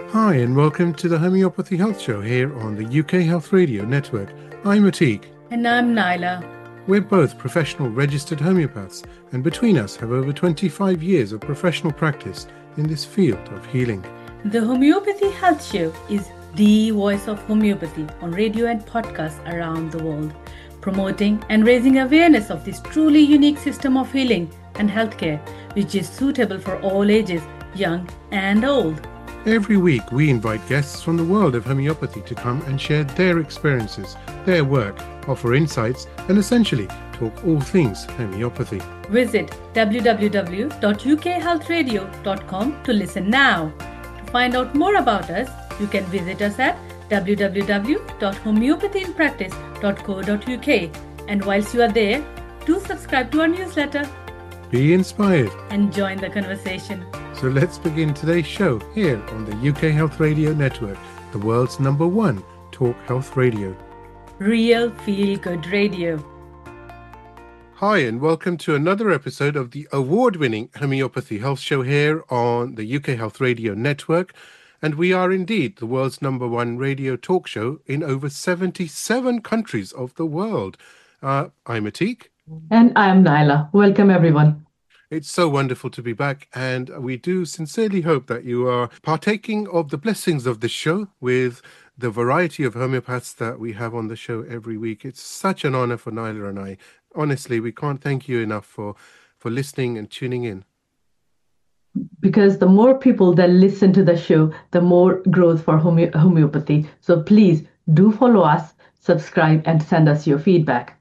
Hi and welcome to the Homeopathy Health Show here on the UK Health Radio Network. I'm Atik. And I'm Naila. We're both professional registered homeopaths and between us have over 25 years of professional practice in this field of healing. The Homeopathy Health Show is the voice of homeopathy on radio and podcasts around the world, promoting and raising awareness of this truly unique system of healing and healthcare, which is suitable for all ages, young and old. Every week we invite guests from the world of homeopathy to come and share their experiences, their work, offer insights and essentially talk all things homeopathy. Visit www.ukhealthradio.com to listen now. To find out more about us, you can visit us at www.homeopathyinpractice.co.uk, and whilst you are there, do subscribe to our newsletter. Be inspired and join the conversation. So let's begin today's show here on the UK Health Radio Network, the world's #1 talk health radio. Real feel-good radio. Hi and welcome to another episode of the award-winning Homeopathy Health Show here on the UK Health Radio Network. And we are indeed the world's #1 radio talk show in over 77 countries of the world. I'm Atik. And I'm Naila. Welcome, everyone. It's so wonderful to be back, and we do sincerely hope that you are partaking of the blessings of this show with the variety of homeopaths that we have on the show every week. It's such an honor for Naila and I. Honestly, we can't thank you enough for listening and tuning in. Because the more people that listen to the show, the more growth for homeopathy. So please do follow us, subscribe, and send us your feedback.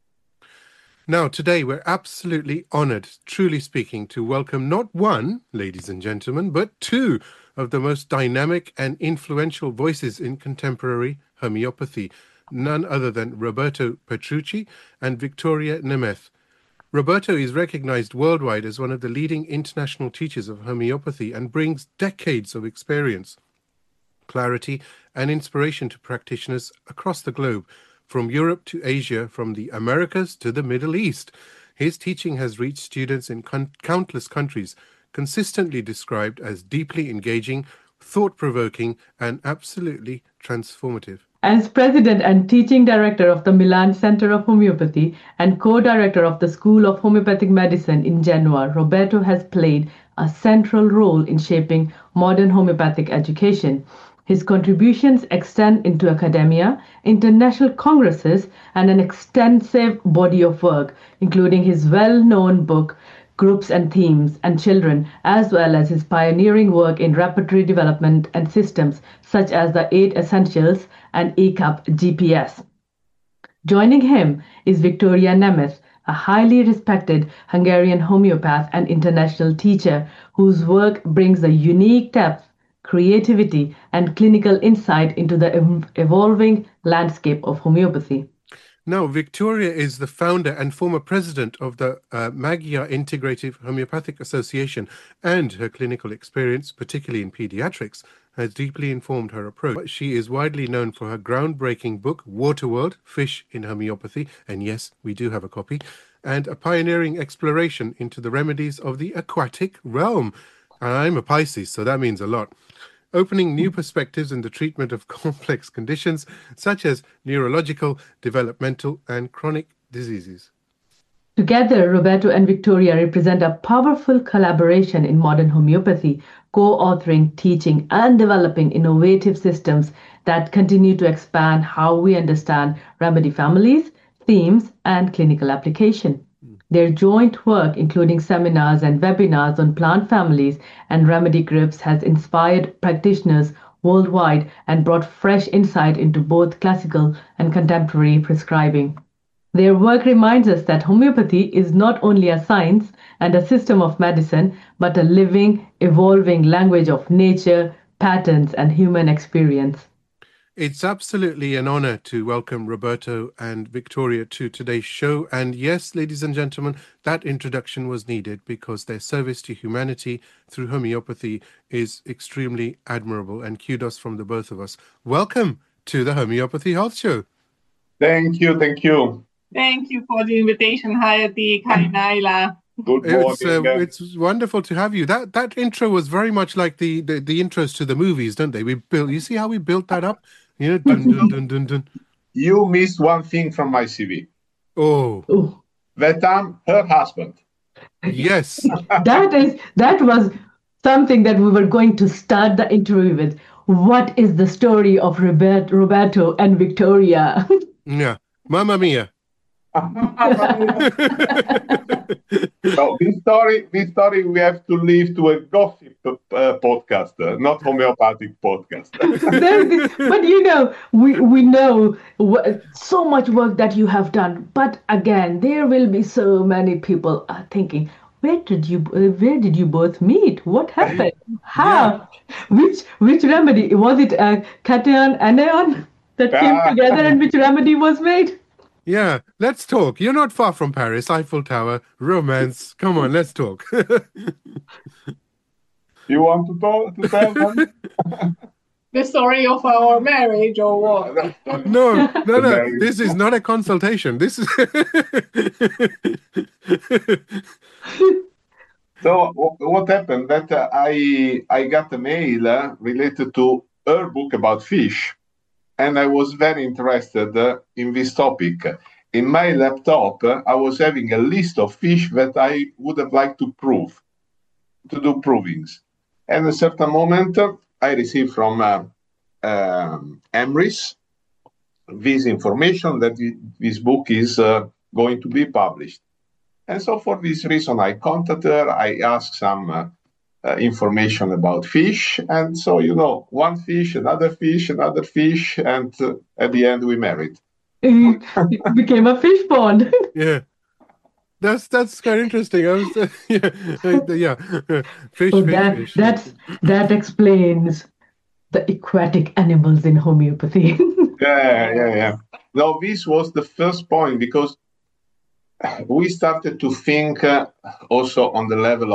Now, today we're absolutely honored, truly speaking, to welcome not one, ladies and gentlemen, but two of the most dynamic and influential voices in contemporary homeopathy, none other than Roberto Petrucci and Victoria Nemeth. Roberto is recognized worldwide as one of the leading international teachers of homeopathy and brings decades of experience, clarity, and inspiration to practitioners across the globe, from Europe to Asia, from the Americas to the Middle East. His teaching has reached students in countless countries, consistently described as deeply engaging, thought-provoking, and absolutely transformative. As president and teaching director of the Milan Center of Homeopathy and co-director of the School of Homeopathic Medicine in Genoa, Roberto has played a central role in shaping modern homeopathic education. His contributions extend into academia, international congresses, and an extensive body of work, including his well-known book, Groups and Themes and Children, as well as his pioneering work in repertory development and systems, such as the 8 Essentials and ECAP GPS. Joining him is Victoria Nemeth, a highly respected Hungarian homeopath and international teacher whose work brings a unique depth, creativity, and clinical insight into the evolving landscape of homeopathy. Now, Victoria is the founder and former president of the Magyar Integrative Homeopathic Association, and her clinical experience, particularly in pediatrics, has deeply informed her approach. She is widely known for her groundbreaking book, Waterworld, Fish in Homeopathy, and yes, we do have a copy, and a pioneering exploration into the remedies of the aquatic realm. I'm a Pisces, so that means a lot. Opening new perspectives in the treatment of complex conditions such as neurological, developmental, and chronic diseases. Together, Roberto and Victoria represent a powerful collaboration in modern homeopathy, co-authoring, teaching, and developing innovative systems that continue to expand how we understand remedy families, themes, and clinical application. Their joint work, including seminars and webinars on plant families and remedy groups, has inspired practitioners worldwide and brought fresh insight into both classical and contemporary prescribing. Their work reminds us that homeopathy is not only a science and a system of medicine, but a living, evolving language of nature, patterns, and human experience. It's absolutely an honor to welcome Roberto and Victoria to today's show. And yes, ladies and gentlemen, that introduction was needed because their service to humanity through homeopathy is extremely admirable, and kudos from the both of us. Welcome to the Homeopathy Health Show. Thank you. Thank you for the invitation. Hi, Atik. Hi, Naila. Good morning. It's wonderful to have you. That intro was very much like the intros to the movies, don't they? You see how we built that up? You know, dun, dun, dun, dun, dun. You missed one thing from my CV. Oh, That I'm her husband. yes. That was something that we were going to start the interview with. What is the story of Roberto and Victoria? Yeah. Mamma mia. So this story we have to leave to a gossip podcast, not homeopathic podcast. But you know, we know so much work that you have done. But again, there will be so many people thinking, where did you both meet? What happened? How? Which remedy was it? Cation anion that came together, and which remedy was made? Yeah, let's talk. You're not far from Paris, Eiffel Tower, romance. Come on, let's talk. You want to tell them? The story of our marriage or what? No. This is not a consultation. This is. So what happened? That I got a mail related to her book about fish, and I was very interested in this topic. In my laptop, I was having a list of fish that I would have liked to do provings. And at a certain moment, I received from Emrys this information that this book is going to be published. And so for this reason, I contacted her, I asked some information about fish. And so, one fish, another fish, and at the end we married. It became a fish pond. Yeah. That's quite interesting. I was, fish. That explains the aquatic animals in homeopathy. Yeah. No, this was the first point because we started to think also on the level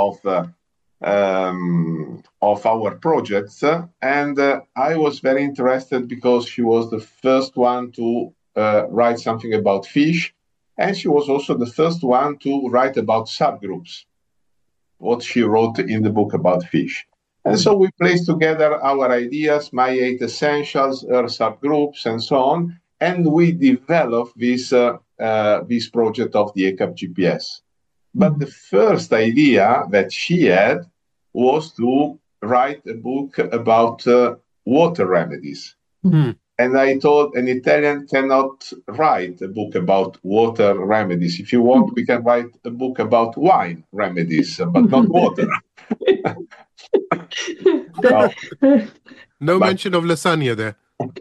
of our projects, and I was very interested because she was the first one to write something about fish, and she was also the first one to write about subgroups, what she wrote in the book about fish. And so we placed together our ideas, my 8 essentials, her subgroups, and so on, and we developed this project of the ECAP GPS. But the first idea that she had was to write a book about water remedies. Mm. And I thought an Italian cannot write a book about water remedies. If you want, we can write a book about wine remedies, but not water. No mention of lasagna there.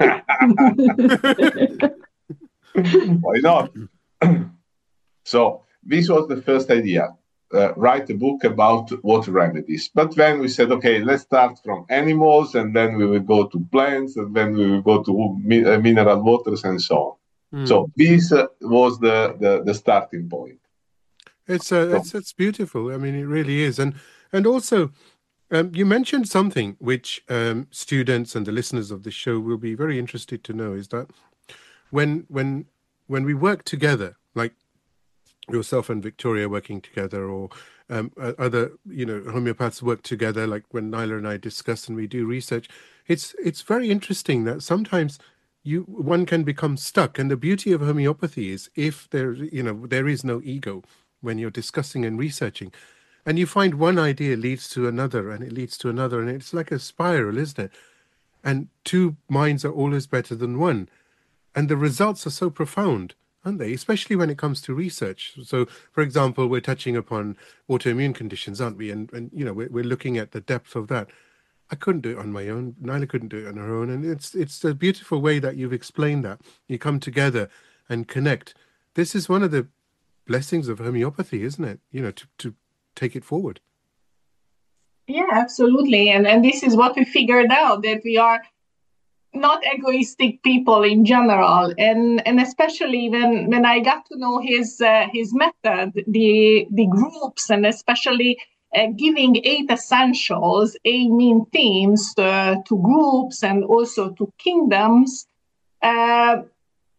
Why not? So this was the first idea, write a book about water remedies. But then we said, okay, let's start from animals, and then we will go to plants, and then we will go to mineral waters, and so on. Mm. So this was the starting point. It's beautiful. I mean, it really is. And also, you mentioned something which students and the listeners of the show will be very interested to know, is that when we work together, like yourself and Victoria working together, or other homeopaths work together, like when Nyla and I discuss and we do research, it's very interesting that sometimes one can become stuck. And the beauty of homeopathy is if there is no ego when you're discussing and researching, and you find one idea leads to another, and it leads to another, and it's like a spiral, isn't it? And two minds are always better than one. And the results are so profound, aren't they? Especially when it comes to research. So, for example, we're touching upon autoimmune conditions, aren't we? And we're looking at the depth of that. I couldn't do it on my own. Nyla couldn't do it on her own. And it's a beautiful way that you've explained that. You come together and connect. This is one of the blessings of homeopathy, isn't it? To take it forward. Yeah, absolutely. And this is what we figured out, that we are not egoistic people in general, and especially when I got to know his method, the groups, and especially giving 8 essentials, 8 main themes to groups and also to kingdoms.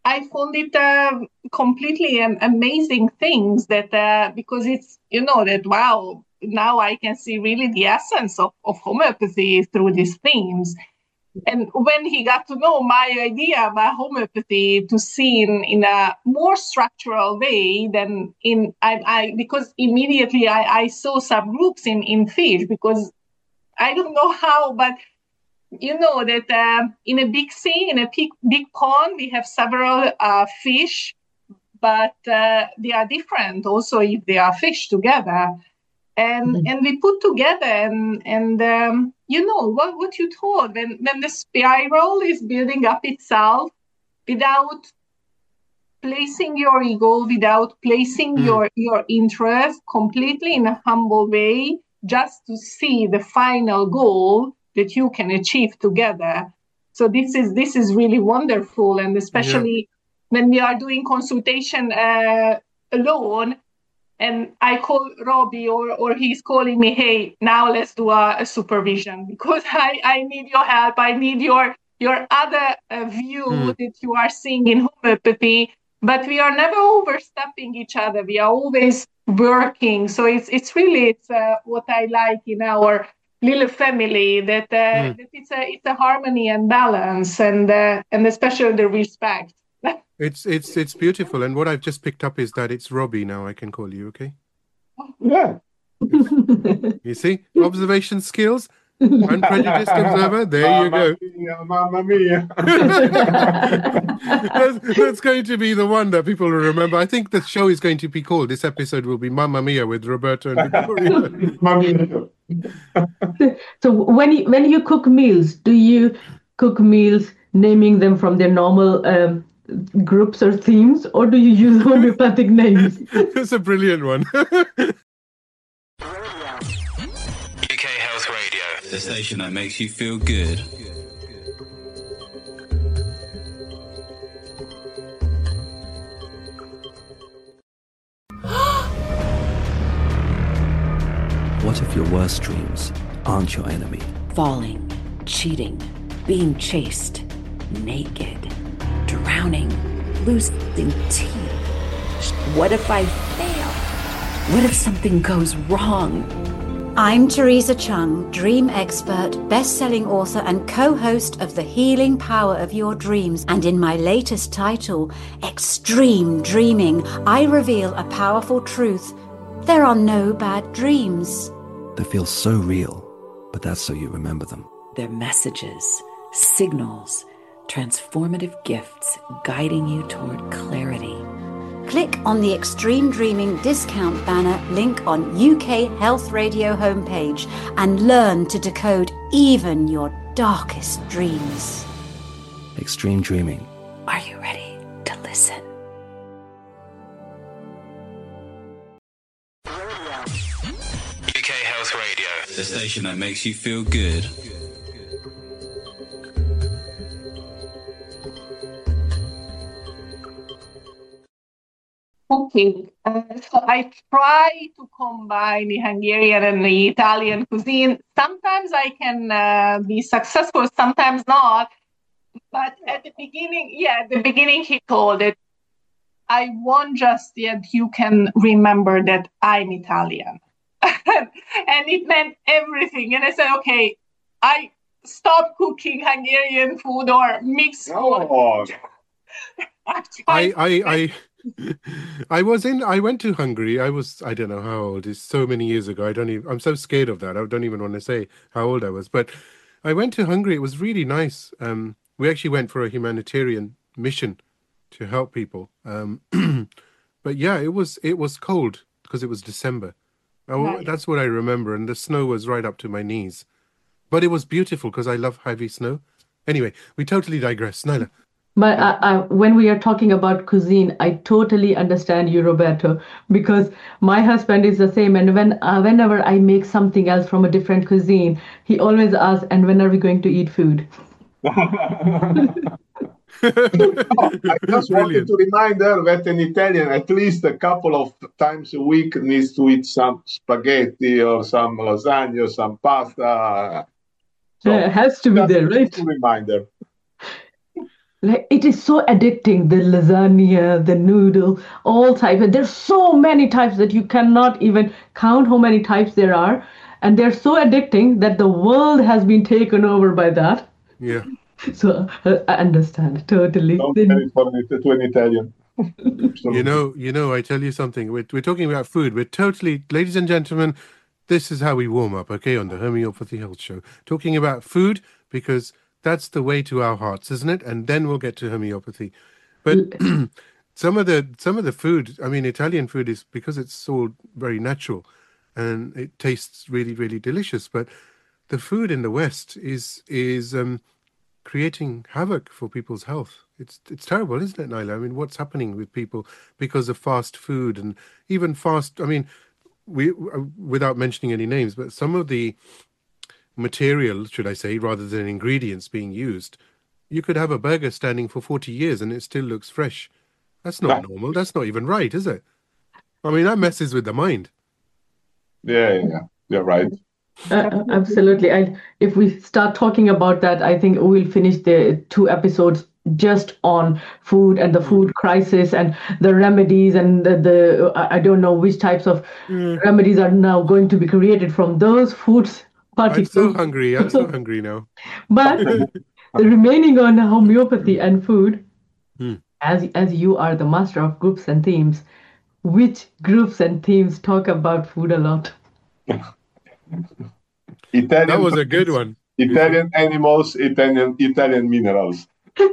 I found it completely amazing things that because it's, that, wow, now I can see really the essence of homeopathy through these themes. And when he got to know my idea about homeopathy to see in a more structural way than because immediately I saw subgroups in fish, because I don't know how, but that in a big sea, in a big pond, we have several fish, but they are different also if they are fish together. And we put together and what you told, when the spiral is building up itself without placing your ego, without placing your interest, completely in a humble way, just to see the final goal that you can achieve together. So this is really wonderful, and especially when we are doing consultation alone, and I call Robbie or he's calling me, hey, now let's do a supervision, because I need your help. I need your other view that you are seeing in homeopathy. But we are never overstepping each other. We are always working. So it's really what I like in our little family, that it's a harmony and balance, and especially the respect. It's beautiful, and what I've just picked up is that it's Robbie now. I can call you, okay? Yeah. You see, observation skills, unprejudiced observer. There you go. Mamma mia. That's going to be the one that people will remember. I think the show is going to be called. This episode will be Mamma Mia with Roberto and Victoria. Mamma mia. So when you cook meals, do you cook meals naming them from their normal groups or themes, or do you use homeopathic names? That's a brilliant one. UK Health Radio, the station that makes you feel good. What if your worst dreams aren't your enemy? Falling, cheating, being chased, naked, drowning, losing teeth. What if I fail? What if something goes wrong? I'm Teresa Chung, dream expert, best-selling author and co-host of The Healing Power of Your Dreams. And in my latest title, Extreme Dreaming, I reveal a powerful truth. There are no bad dreams. They feel so real, but that's so you remember them. They're messages, signals, transformative gifts guiding you toward clarity. Click on the Extreme Dreaming discount banner link on UK Health Radio homepage and learn to decode even your darkest dreams. Extreme Dreaming. Are you ready to listen? UK Health Radio, the station that makes you feel good. Okay, so I try to combine the Hungarian and the Italian cuisine. Sometimes I can be successful, sometimes not. But at the beginning he told it, I want just that you can remember that I'm Italian. And it meant everything. And I said, okay, I stop cooking Hungarian food or mixed food. Oh. I went to Hungary. I don't know how old. It's so many years ago. I'm so scared of that. I don't even want to say how old I was. But I went to Hungary. It was really nice. We actually went for a humanitarian mission to help people. But yeah, it was cold because it was December. Right. That's what I remember. And the snow was right up to my knees. But it was beautiful because I love heavy snow. Anyway, we totally digress. Nyla. But when we are talking about cuisine, I totally understand you, Roberto, because my husband is the same. And whenever I make something else from a different cuisine, he always asks, and when are we going to eat food? I just wanted to remind her that an Italian, at least a couple of times a week, needs to eat some spaghetti or some lasagna or some pasta. So It has to be there, right? Just a reminder. Like, it is so addicting, the lasagna, the noodle, all types. There's so many types that you cannot even count how many types there are. And they're so addicting that the world has been taken over by that. Yeah. So I understand totally. Don't tell it to an Italian. You know, I tell you something. We're talking about food. We're totally, ladies and gentlemen, this is how we warm up, okay, on the Homeopathy Health Show. Talking about food because that's the way to our hearts, isn't it? And then we'll get to homeopathy. But some of the food, I mean, Italian food is, because it's all very natural and it tastes really, really delicious. But the food in the West is creating havoc for people's health. It's terrible, isn't it, Naila? I mean, what's happening with people because of fast food and even fast, I mean, without mentioning any names, but some of the material, should I say, rather than ingredients being used, you could have a burger standing for 40 years and it still looks fresh. That's not normal. That's not even right, is it? I mean, that messes with the mind. Yeah, you're right. Absolutely. And if we start talking about that, I think we'll finish the 2 episodes just on food and the food crisis and the remedies and the I don't know which types of remedies are now going to be created from those foods. I'm so hungry. I'm so hungry now. But remaining on homeopathy and food, as you are the master of groups and themes, which groups and themes talk about food a lot? Italian, that was a good one. Italian animals, Italian minerals.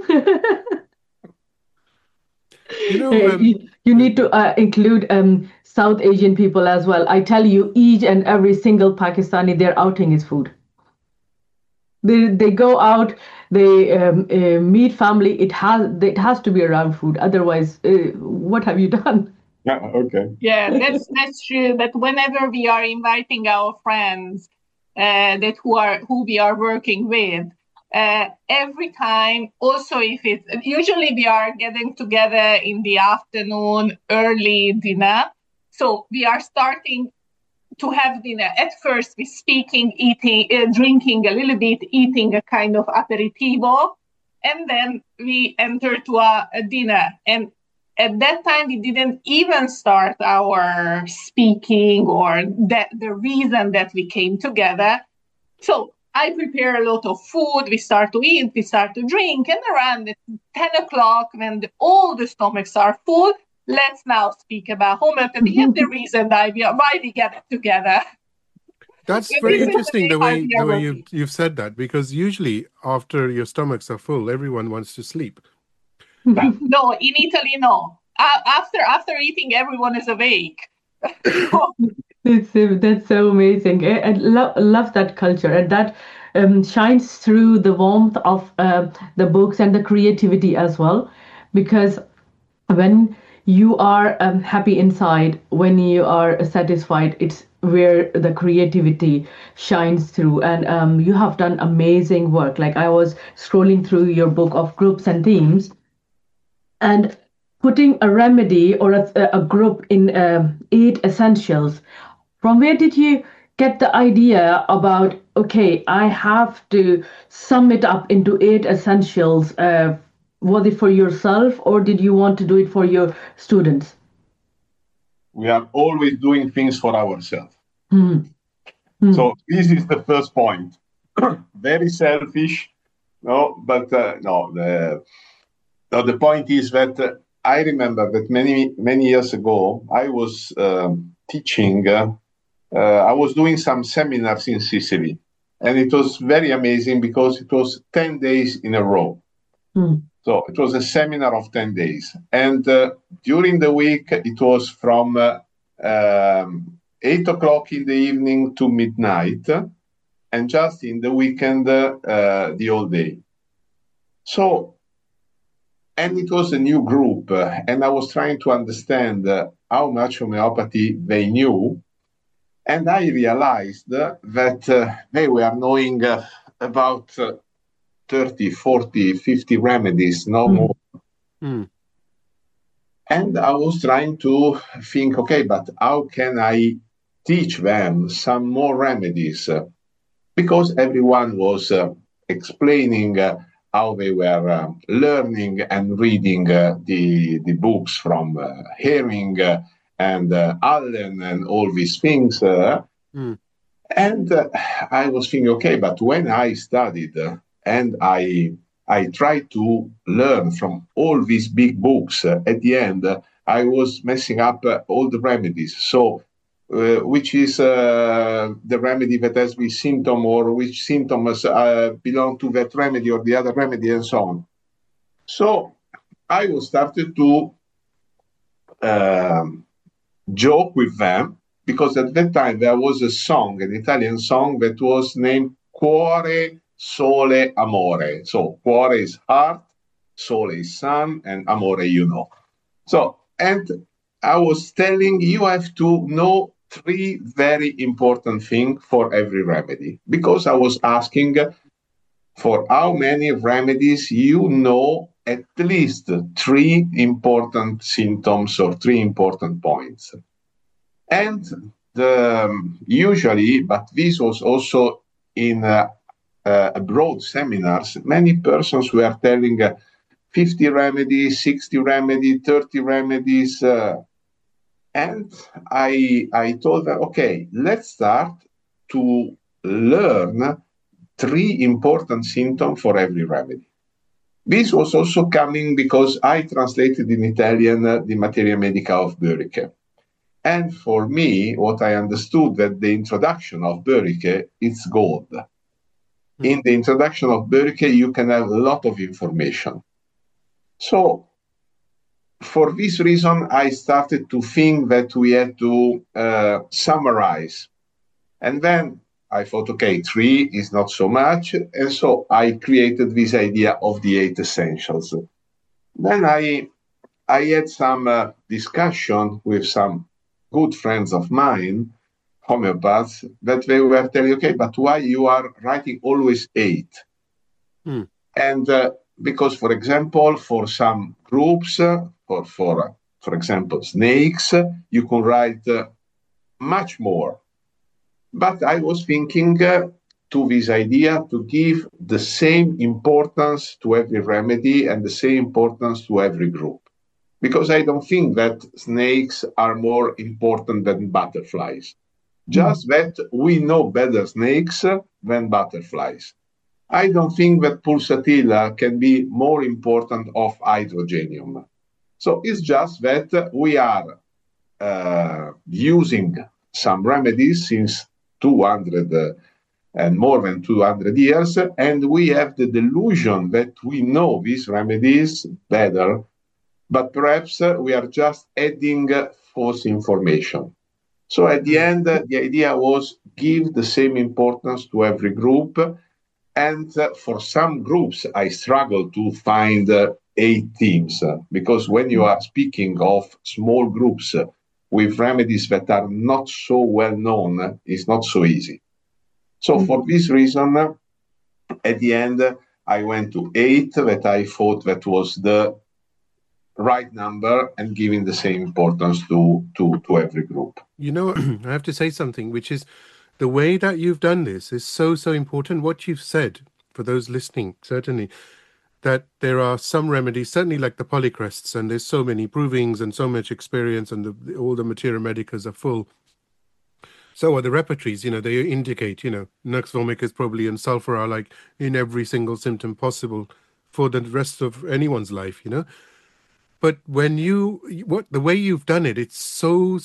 You need to include South Asian people as well. I tell you, each and every single Pakistani, their outing is food. They go out, they meet family. It has to be around food. Otherwise, what have you done? Yeah, okay. Yeah, that's true. That whenever we are inviting our friends, who we are working with, every time, also if it's usually we are getting together in the afternoon, early dinner. So we are starting to have dinner. At first, we're speaking, eating, drinking a little bit, eating a kind of aperitivo, and then we enter to a dinner. And at that time, we didn't even start our speaking or the reason that we came together. So I prepare a lot of food. We start to eat, we start to drink, and around 10 o'clock, when all the stomachs are full, let's now speak about homeopathy and the reason why we get together. That's very interesting the way you've said that, because usually after your stomachs are full, everyone wants to sleep. No, in Italy, no. After eating, everyone is awake. That's so amazing. I love that culture, and that shines through the warmth of the books and the creativity as well. Because when you are happy inside, when you are satisfied, it's where the creativity shines through. And you have done amazing work. Like, I was scrolling through your book of groups and themes, and putting a remedy or a group in 8 essentials. From where did you get the idea about, okay, I have to sum it up into 8 essentials? Was it for yourself, or did you want to do it for your students? We are always doing things for ourselves. So this is the first point. Very selfish, but the point is that I remember that many years ago, I was teaching, I was doing some seminars in Sicily, and it was very amazing because it was 10 days in a row. So it was a seminar of 10 days. And during the week, it was from 8 o'clock in the evening to midnight, and just in the weekend, the whole day. So, and it was a new group, and I was trying to understand how much homeopathy they knew. And I realized that they were knowing about 30, 40, 50 remedies, no more. And I was trying to think, okay, but how can I teach them some more remedies? Because everyone was explaining how they were learning and reading the books from Hering and Allen and all these things. And I was thinking, okay, but when I studied and I tried to learn from all these big books, at the end, I was messing up all the remedies. So, which is the remedy that has this symptom, or which symptoms belong to that remedy or the other remedy, and so on. So, I was started to joke with them, because at that time there was a song, an Italian song that was named Cuore, Sole, Amore. So cuore is heart, sole is sun, and amore, you know. So, and I was telling you have to know 3 very important things for every remedy, because I was asking for how many remedies you know at least 3 important symptoms or 3 important points. And usually, but this was also in abroad seminars, many persons were telling 50 remedies, 60 remedies, 30 remedies. And I told them, okay, let's start to learn 3 important symptoms for every remedy. This was also coming because I translated in Italian the Materia Medica of Böricke. And for me, what I understood that the introduction of Böricke is gold. In the introduction of Böricke, you can have a lot of information. So, for this reason, I started to think that we had to summarize. And then I thought, okay, 3 is not so much. And so I created this idea of the 8 essentials. Then I had some discussion with some good friends of mine, homeopaths, that they were telling, okay, but why you are writing always 8? And because, for example, for some groups, for example, snakes, you can write much more. But I was thinking to this idea to give the same importance to every remedy and the same importance to every group. Because I don't think that snakes are more important than butterflies. Just that we know better snakes than butterflies. I don't think that pulsatilla can be more important of hydrogenium. So it's just that we are using some remedies since 200 and more than 200 years, and we have the delusion that we know these remedies better, but perhaps we are just adding false information. So at the end, the idea was give the same importance to every group. And for some groups, I struggle to find 8 themes, because when you are speaking of small groups with remedies that are not so well known, it's not so easy. So for this reason, at the end, I went to 8 that I thought that was the right number and giving the same importance to every group. You know, I have to say something, which is the way that you've done this is so important. What you've said, for those listening, certainly, that there are some remedies, certainly like the polycrests, and there's so many provings and so much experience, and all the Materia Medicas are full. So are the repertories, they indicate, Nux vomica, probably, and sulfur are like in every single symptom possible for the rest of anyone's life, But when the way you've done it, it's so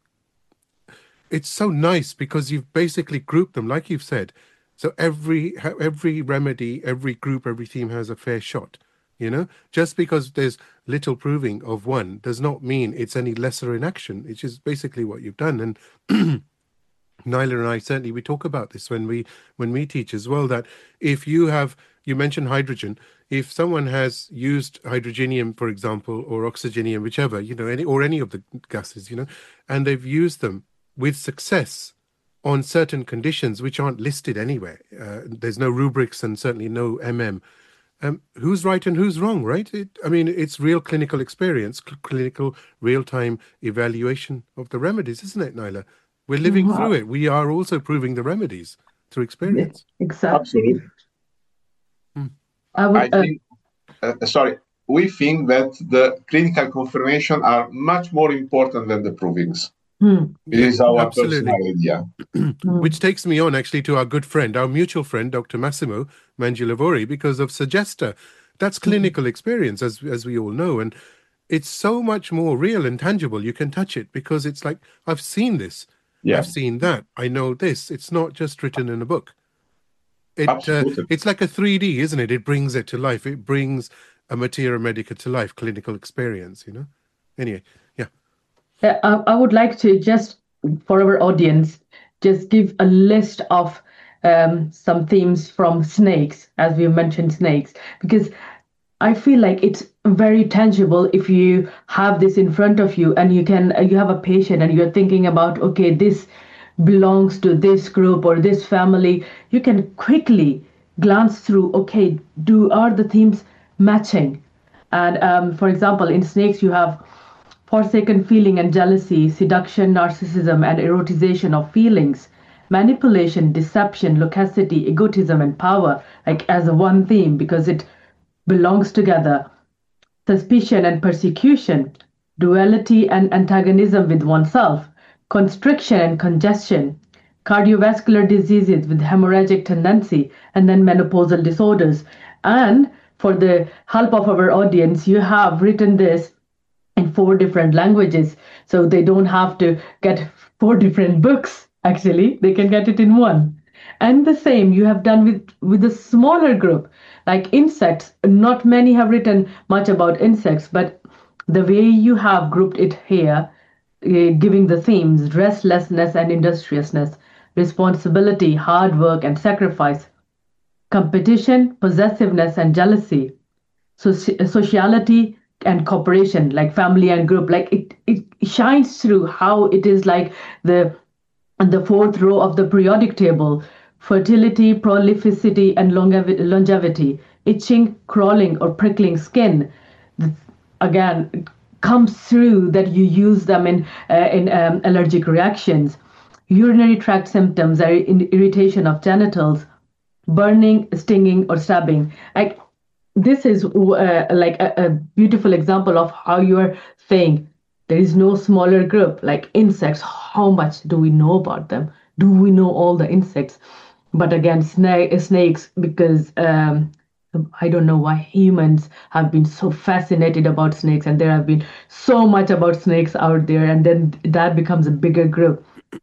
nice, because you've basically grouped them, like you've said. So every remedy, every group, every theme has a fair shot, Just because there's little proving of one does not mean it's any lesser in action. It's just basically what you've done. And Naila and I, certainly, we talk about this when we teach as well, that if you mentioned hydrogen, if someone has used hydrogenium, for example, or oxygenium, whichever, any of the gases, and they've used them with success on certain conditions which aren't listed anywhere. There's no rubrics and certainly no MM. Who's right and who's wrong, right? It's real clinical experience, clinical real-time evaluation of the remedies, isn't it, Naila? We're living through it. We are also proving the remedies through experience. Exactly. we think that the clinical confirmation are much more important than the provings. It is our personal idea. Which takes me on actually to our good friend, our mutual friend, Dr. Massimo Mangialavori, because of Suggesta. That's clinical experience, as we all know, and it's so much more real and tangible. You can touch it because it's like, I've seen this, I've seen that, I know this. It's not just written in a book. It's like a 3D, isn't it? It brings it to life. It brings a materia medica to life, clinical experience, you know? Anyway, I would like to just, for our audience, just give a list of some themes from snakes, as we mentioned snakes, because I feel like it's very tangible if you have this in front of you and you have a patient and you're thinking about, okay, this belongs to this group or this family. You can quickly glance through, okay, are the themes matching? And for example, in snakes, you have forsaken feeling and jealousy, seduction, narcissism, and erotization of feelings, manipulation, deception, loquacity, egotism, and power, like as a one theme because it belongs together. Suspicion and persecution, duality and antagonism with oneself, constriction and congestion, cardiovascular diseases with hemorrhagic tendency, and then menopausal disorders. And for the help of our audience, you have written this in 4 different languages, so they don't have to get 4 different books. Actually, they can get it in one. And the same you have done with a smaller group, like insects. Not many have written much about insects, but the way you have grouped it here, giving the themes, restlessness and industriousness, responsibility, hard work and sacrifice, competition, possessiveness and jealousy, sociality and cooperation, like family and group, like it shines through how it is like the 4th row of the periodic table: fertility, prolificity, and longevity, itching, crawling, or prickling skin. Again, it comes through that you use them in allergic reactions, urinary tract symptoms, or irritation of genitals, burning, stinging, or stabbing. Like, this is like a beautiful example of how you are saying there is no smaller group. Like insects, how much do we know about them? Do we know all the insects? But again, snakes, because I don't know why humans have been so fascinated about snakes, and there have been so much about snakes out there, and then that becomes a bigger group.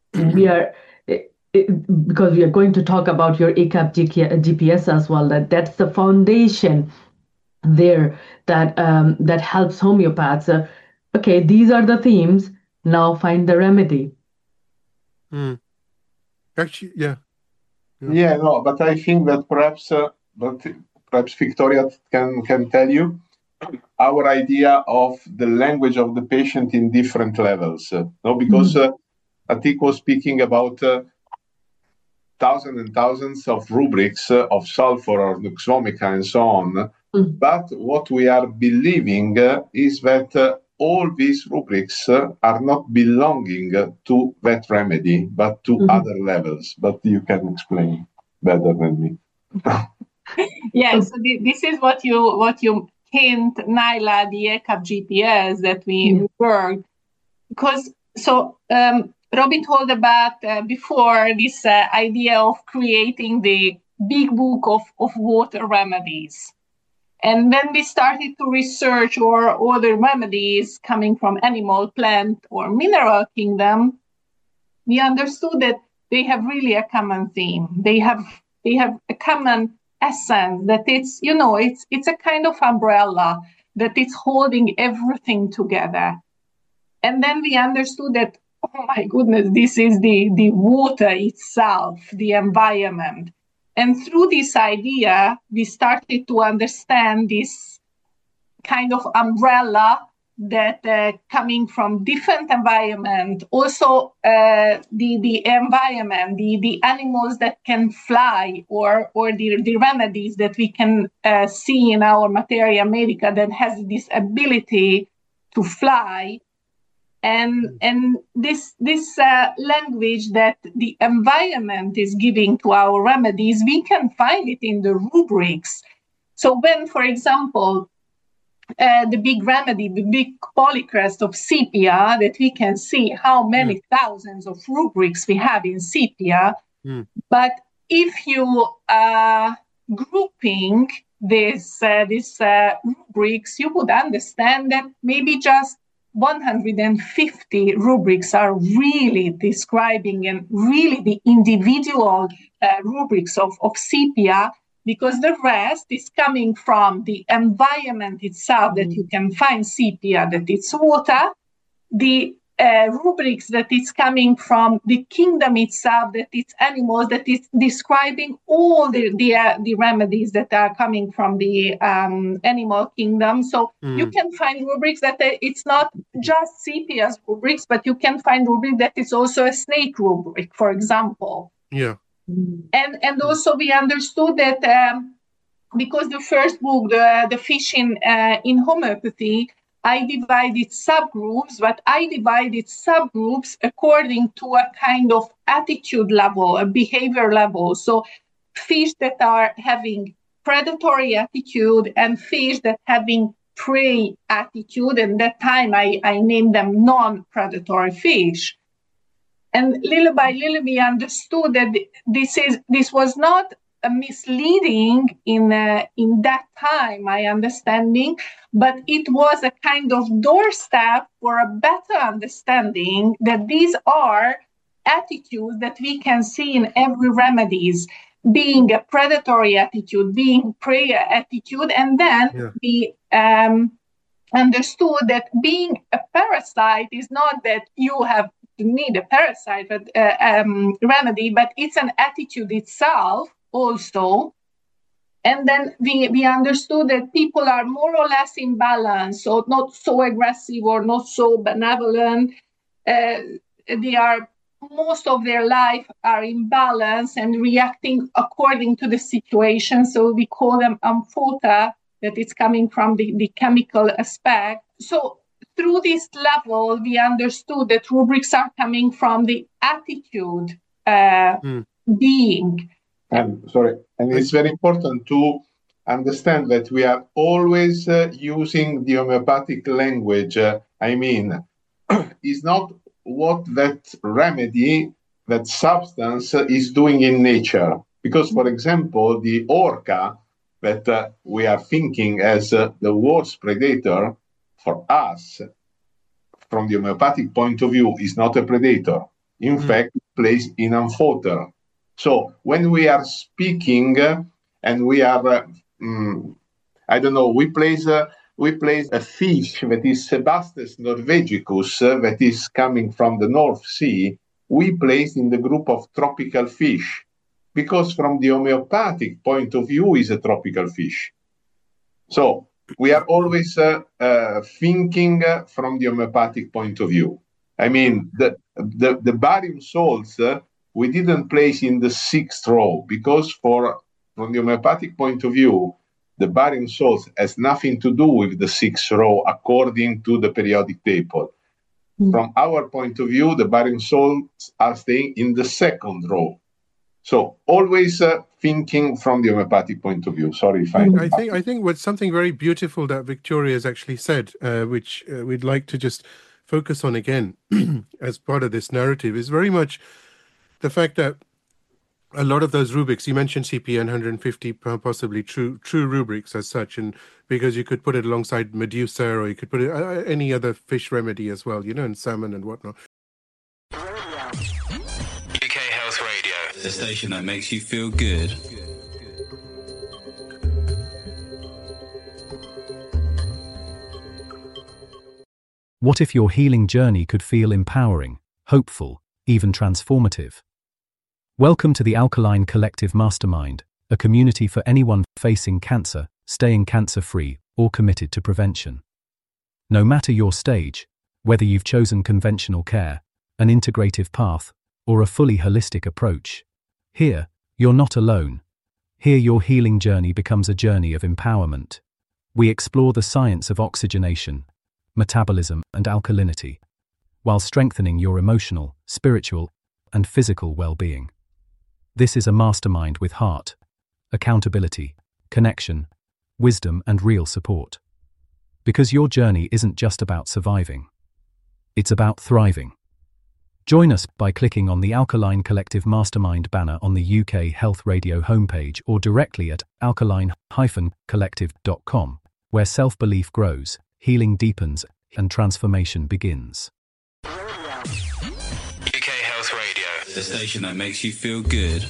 Because we are going to talk about your ACAP GPS as well, that's the foundation there that helps homeopaths. Okay, these are the themes, now find the remedy. Actually, yeah. No, but I think that perhaps Victoria can tell you our idea of the language of the patient in different levels. No, because Atik was speaking about thousands and thousands of rubrics of sulfur or Nuxvomica and so on. But what we are believing is that all these rubrics are not belonging to that remedy, but to other levels. But you can explain better than me. Yes, so this is what you hint, Naila, the ACAP GPS that we worked. Because Robin told about before this idea of creating the big book of water remedies. And when we started to research or other remedies coming from animal, plant, or mineral kingdom, we understood that they have really a common theme. They have a common essence, that it's a kind of umbrella that it's holding everything together. And then we understood that, oh my goodness, this is the water itself, the environment. And through this idea, we started to understand this kind of umbrella that coming from different environment, also the environment, the animals that can fly, or the remedies that we can see in our materia medica that has this ability to fly. And this language that the environment is giving to our remedies, we can find it in the rubrics. So when, for example, the big remedy, the big polycrest of Sepia, that we can see how many thousands of rubrics we have in Sepia. But if you grouping these rubrics, you would understand that maybe just 150 rubrics are really describing and really the individual rubrics of Sepia, because the rest is coming from the environment itself, that you can find Sepia, that it's water, the rubrics that is coming from the kingdom itself, that it's animals, that is describing all the remedies that are coming from the animal kingdom. So you can find rubrics that it's not just Sepia's rubrics, but you can find rubric that is also a snake rubric, for example. Yeah. And also we understood that because the first book, the fish in homeopathy, I divided subgroups, but I divided subgroups according to a kind of attitude level, a behavior level. So fish that are having predatory attitude and fish that having prey attitude. And that time I named them non-predatory fish. And little by little we understood that this was not misleading in that time, my understanding, but it was a kind of doorstep for a better understanding that these are attitudes that we can see in every remedies, being a predatory attitude, being prey attitude, and then we understood that being a parasite is not that you have to need a parasite remedy, but it's an attitude itself also. And then we understood that people are more or less in balance, so not so aggressive or not so benevolent. They are, most of their life are in balance and reacting according to the situation. So we call them amphota, that it's coming from the chemical aspect. So through this level, we understood that rubrics are coming from the attitude being. And it's very important to understand that we are always using the homeopathic language. Is not what that remedy, that substance is doing in nature. Because, for example, the orca that we are thinking as the worst predator for us, from the homeopathic point of view, is not a predator. In fact, it plays in amphota. So when we are speaking and we are, we place a fish that is Sebastes norvegicus, that is coming from the North Sea, we place in the group of tropical fish, because from the homeopathic point of view is a tropical fish. So we are always thinking from the homeopathic point of view. I mean, the barium salts, we didn't place in the 6th row, because from the homeopathic point of view, the barium salts has nothing to do with the 6th row according to the periodic table. From our point of view, the barium salts are staying in the 2nd row. So always thinking from the homeopathic point of view. Sorry if I think what's something very beautiful that Victoria has actually said, which we'd like to just focus on again as part of this narrative, is very much the fact that a lot of those rubrics, you mentioned CPN 150 possibly true rubrics as such, and because you could put it alongside Medusa, or you could put it any other fish remedy as well, and salmon and whatnot. UK Health Radio, the station that makes you feel good. What if your healing journey could feel empowering, hopeful, even transformative? Welcome to the Alkaline Collective Mastermind, a community for anyone facing cancer, staying cancer-free, or committed to prevention. No matter your stage, whether you've chosen conventional care, an integrative path, or a fully holistic approach, here, you're not alone. Here your healing journey becomes a journey of empowerment. We explore the science of oxygenation, metabolism, and alkalinity, while strengthening your emotional, spiritual, and physical well-being. This is a mastermind with heart, accountability, connection, wisdom, and real support. Because your journey isn't just about surviving. It's about thriving. Join us by clicking on the Alkaline Collective Mastermind banner on the UK Health Radio homepage or directly at alkaline-collective.com, where self-belief grows, healing deepens, and transformation begins. UK Health Radio, the station that makes you feel good.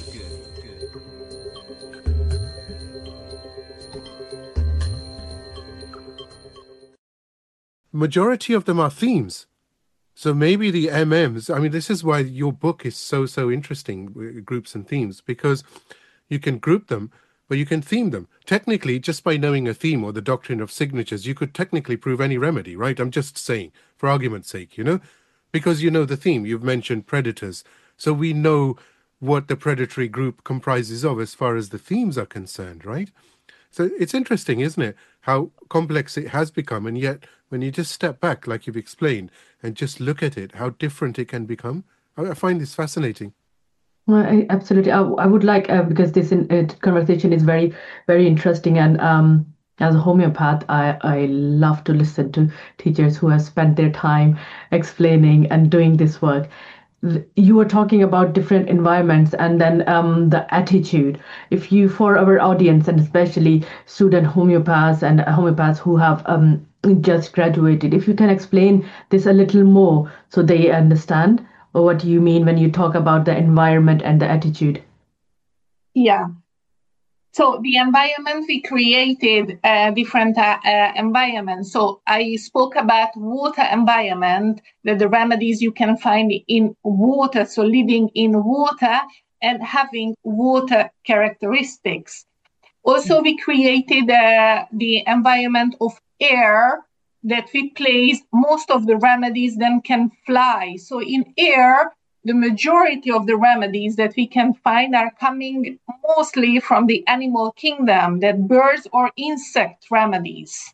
Majority of them are themes. So maybe the MMs, I mean, this is why your book is so interesting, groups and themes, because you can group them, but you can theme them. Technically, just by knowing a theme or the doctrine of signatures, you could technically prove any remedy, right? I'm just saying, for argument's sake, because you know the theme. You've mentioned predators. So we know what the predatory group comprises of as far as the themes are concerned, right? So it's interesting, isn't it, how complex it has become, and yet when you just step back, like you've explained, and just look at it, how different it can become. I find this fascinating. Well, absolutely. I would like, because this conversation is very, very interesting, and as a homeopath, I love to listen to teachers who have spent their time explaining and doing this work. You were talking about different environments, and then the attitude. If you, for our audience, and especially student homeopaths and homeopaths who have just graduated, if you can explain this a little more so they understand what you mean when you talk about the environment and the attitude. Yeah. So the environment, we created different environments. So I spoke about water environment, that the remedies you can find in water, so living in water and having water characteristics. Also, we created the environment of air, that we place most of the remedies then can fly. So in air, the majority of the remedies that we can find are coming mostly from the animal kingdom, that birds or insect remedies.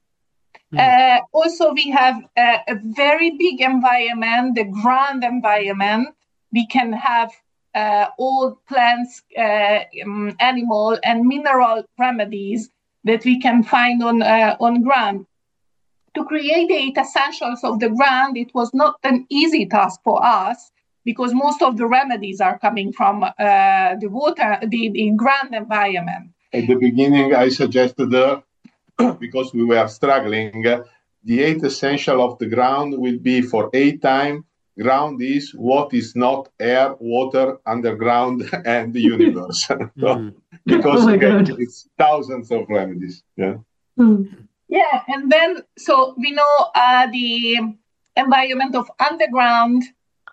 Also, we have a very big environment, the ground environment. We can have all plants, animal and mineral remedies that we can find on ground. To create the 8 essentials of the ground, it was not an easy task for us, because most of the remedies are coming from the water, the ground environment. At the beginning, I suggested, because we were struggling, the 8 essential of the ground will be for 8 times. Ground is what is not air, water, underground, and the universe. Because it's thousands of remedies. Yeah. Yeah, and then, so we know the environment of underground,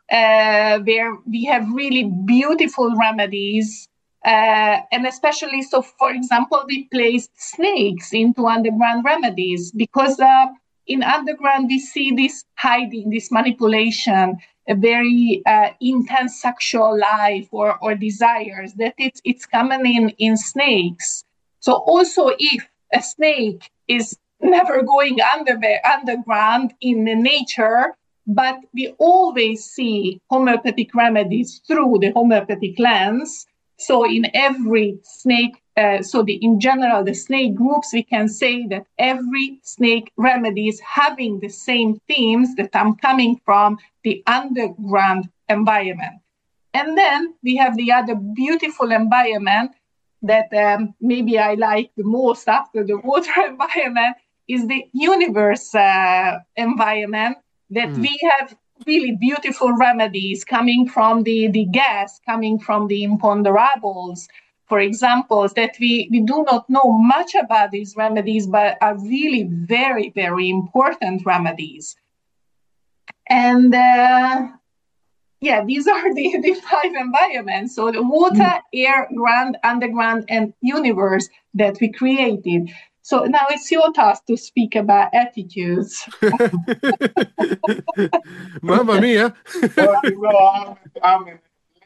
where we have really beautiful remedies, and especially, so for example, we placed snakes into underground remedies, because in underground we see this hiding, this manipulation, a very intense sexual life or desires, that it's common in snakes. So also, if a snake is never going underground in the nature, but we always see homeopathic remedies through the homeopathic lens. So in every snake, in general, the snake groups, we can say that every snake remedy is having the same themes, that I'm coming from the underground environment. And then we have the other beautiful environment that maybe I like the most after the water environment, is the universe environment, that we have really beautiful remedies coming from the gas, coming from the imponderables, for example, that we do not know much about these remedies, but are really very, very important remedies. And these are the 5 environments. So the water, air, ground, underground, and universe that we created. So now it's your task to speak about attitudes. Mamma mia! I'm in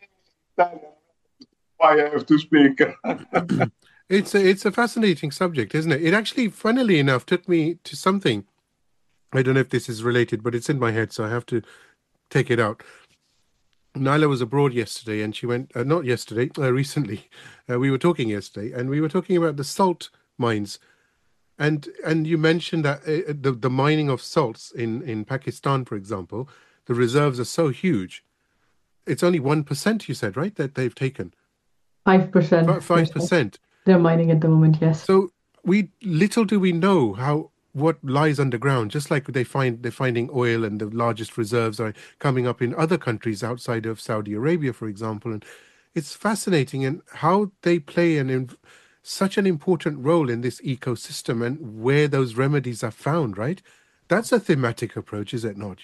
why I have to speak. It's a fascinating subject, isn't it? It actually, funnily enough, took me to something. I don't know if this is related, but it's in my head, so I have to take it out. Nyla was abroad yesterday, and she went, not yesterday, recently. We were talking yesterday, and we were talking about the salt mines And you mentioned that the mining of salts in Pakistan, for example, the reserves are so huge. It's only 1%, you said, right, that they've taken? 5%. 5%. They're mining at the moment, yes. So little do we know what lies underground. Just like they're finding oil, and the largest reserves are coming up in other countries outside of Saudi Arabia, for example. And it's fascinating, and how they play such an important role in this ecosystem, and where those remedies are found, right? That's a thematic approach, is it not?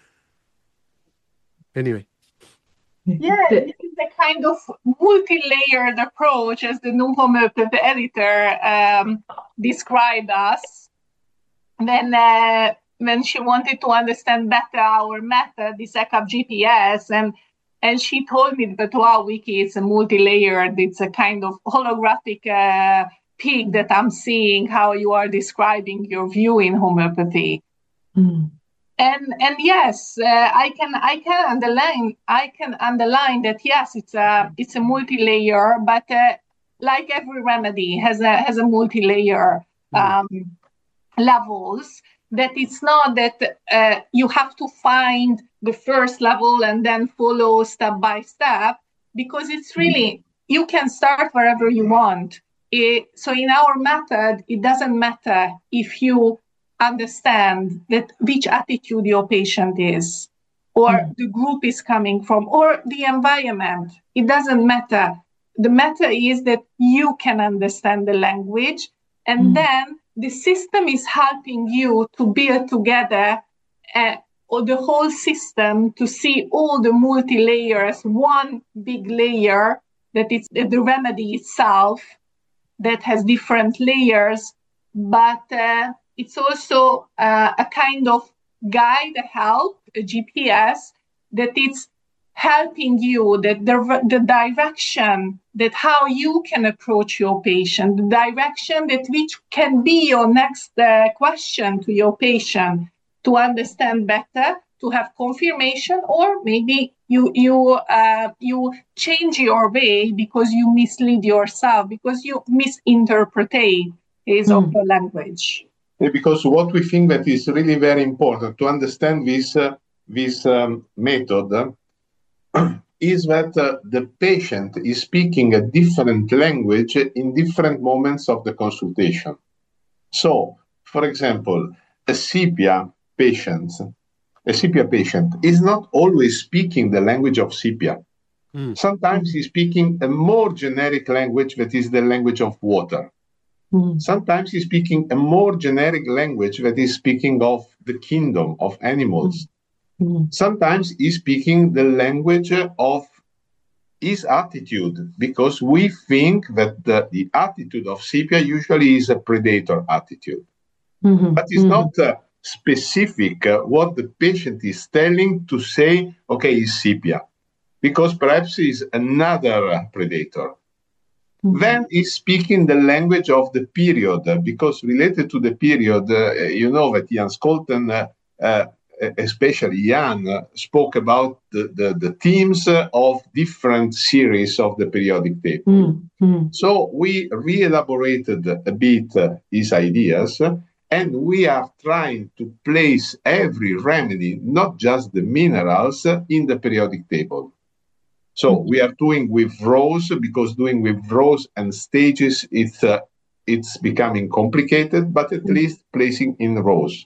Anyway. Yeah, this is a kind of multi-layered approach, as the New Homeopathy editor described us. Then when she wanted to understand better our method, the ECAP GPS, and she told me that wow, Wiki, it's a multi-layered, it's a kind of holographic peak that I'm seeing how you are describing your view in homeopathy. Mm. And yes, I can underline that yes, it's a multi-layer, but like every remedy has a multi-layer levels. That it's not that you have to find the first level and then follow step by step, because it's really, you can start wherever you want. So in our method, it doesn't matter if you understand that which attitude your patient is, or the group is coming from, or the environment. It doesn't matter. The matter is that you can understand the language, and then the system is helping you to build together or the whole system to see all the multi-layers, one big layer that it's the remedy itself that has different layers, but it's also a kind of guide, a help, a GPS, that it's helping you, that the direction, that how you can approach your patient, the direction that which can be your next question to your patient to understand better, to have confirmation, or maybe you change your way because you mislead yourself, because you misinterpret of the language. Because what we think that is really very important to understand this method is that the patient is speaking a different language in different moments of the consultation. So, for example, a sepia patient is not always speaking the language of sepia. Sometimes he's speaking a more generic language that is the language of water. Sometimes he's speaking a more generic language that is speaking of the kingdom of animals. Sometimes he's speaking the language of his attitude, because we think that the attitude of sepia usually is a predator attitude. But it's not specific what the patient is telling to say, okay, it's sepia, because perhaps he's another predator. Then he's speaking the language of the period, because related to the period, you know that Jan Scholten, especially Jan, spoke about the themes of different series of the periodic table. So we re-elaborated a bit his ideas, and we are trying to place every remedy, not just the minerals, in the periodic table. So we are doing with rows, because doing with rows and stages, it's becoming complicated, but at least placing in rows.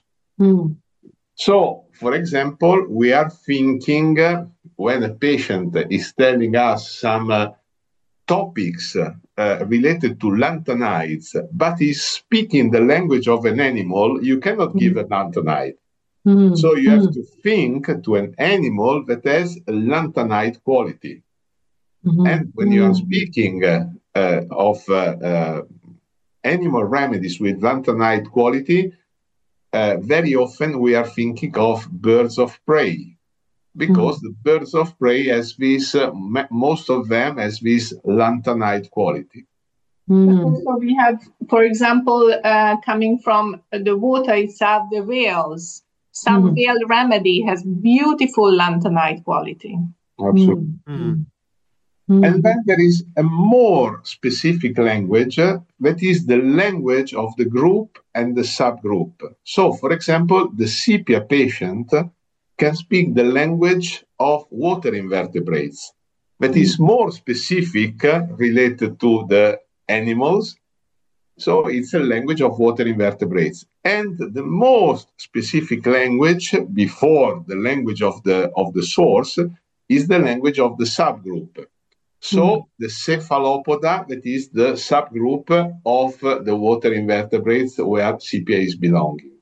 So, for example, we are thinking when a patient is telling us some topics related to lanthanides, but is speaking the language of an animal, you cannot give a lanthanide. So you have to think to an animal that has a lanthanide quality. And when you are speaking of animal remedies with lanthanide quality, very often we are thinking of birds of prey, because the birds of prey has this, most of them has this lanthanide quality. Also, we have, for example, coming from the water itself, the whales. Some whale remedy has beautiful lanthanide quality. Absolutely. And then there is a more specific language that is the language of the group and the subgroup. So, for example, the sepia patient can speak the language of water invertebrates that is more specific related to the animals. So it's a language of water invertebrates. And the most specific language before the language of the source is the language of the subgroup. So the cephalopoda, that is the subgroup of the water invertebrates where sepia is belonging.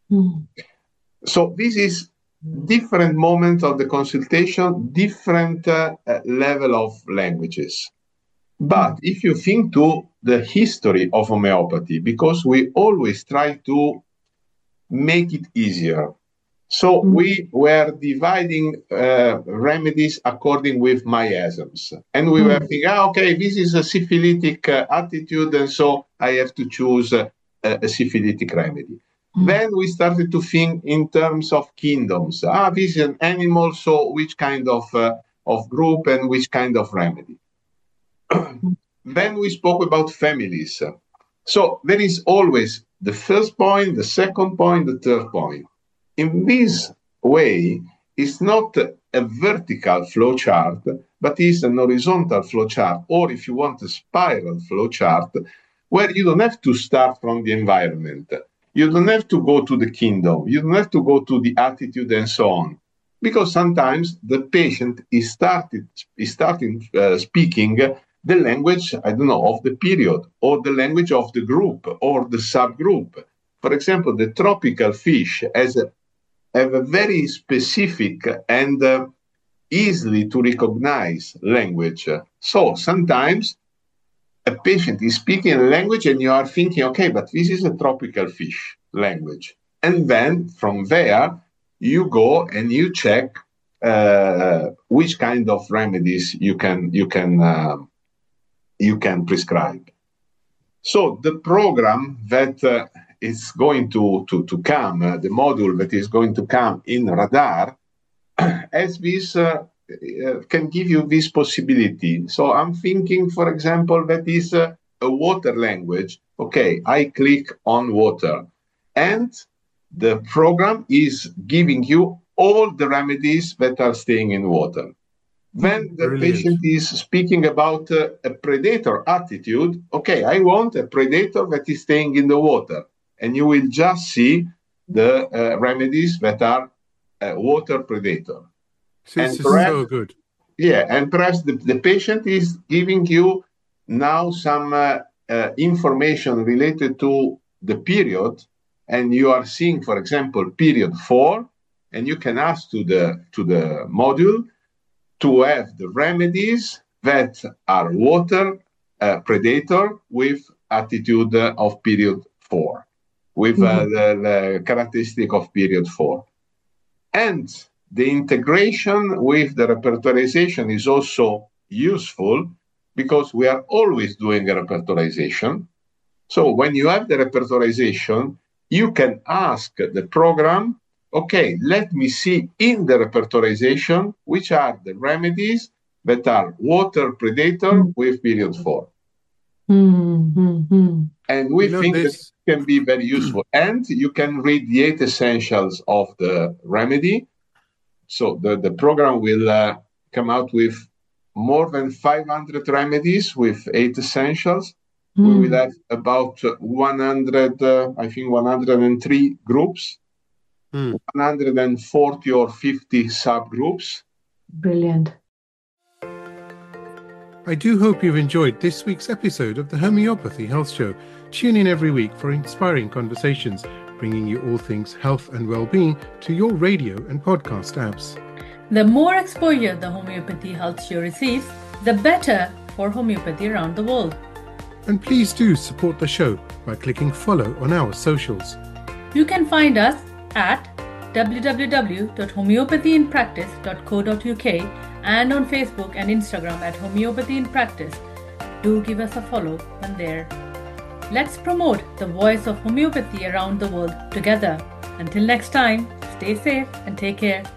So this is different moments of the consultation, different level of languages. But if you think to the history of homeopathy, because we always try to make it easier. So we were dividing remedies according with miasms. And we were thinking, okay, this is a syphilitic attitude, and so I have to choose a syphilitic remedy. Then we started to think in terms of kingdoms. This is an animal, so which kind of group and which kind of remedy? Then we spoke about families. So there is always the first point, the second point, the third point. In this way, it's not a vertical flowchart, but it's an horizontal flowchart, or if you want a spiral flowchart, where you don't have to start from the environment. You don't have to go to the kingdom. You don't have to go to the attitude and so on. Because sometimes the patient is starting speaking the language, I don't know, of the period, or the language of the group, or the subgroup. For example, the tropical fish have a very specific and easily to recognize language. So sometimes a patient is speaking a language and you are thinking, okay, but this is a tropical fish language. And then from there, you go and you check which kind of remedies you can prescribe. So the program that is going to come, the module that is going to come in Radar, as this can give you this possibility. So I'm thinking, for example, that is a water language. Okay, I click on water, and the program is giving you all the remedies that are staying in water. When the patient is speaking about a predator attitude, okay, I want a predator that is staying in the water. And you will just see the remedies that are water predator. This is so good. Yeah, and perhaps the patient is giving you now some information related to the period, and you are seeing, for example, period 4, and you can ask to the module to have the remedies that are water predator with attitude of period 4. With the characteristic of period 4. And the integration with the repertorization is also useful because we are always doing a repertorization. So when you have the repertorization, you can ask the program, okay, let me see in the repertorization which are the remedies that are water predator with period 4. And we think this can be very useful. And you can read the 8 essentials of the remedy. So the program will come out with more than 500 remedies with 8 essentials. We will have about 103 groups, 140 or 50 subgroups. Brilliant. I do hope you've enjoyed this week's episode of the Homeopathy Health Show. Tune in every week for inspiring conversations, bringing you all things health and well-being to your radio and podcast apps. The more exposure the Homeopathy Health Show receives, the better for homeopathy around the world. And please do support the show by clicking follow on our socials. You can find us at www.homeopathyinpractice.co.uk and on Facebook and Instagram at Homeopathy in Practice. Do give us a follow on there. Let's promote the voice of homeopathy around the world together. Until next time, stay safe and take care.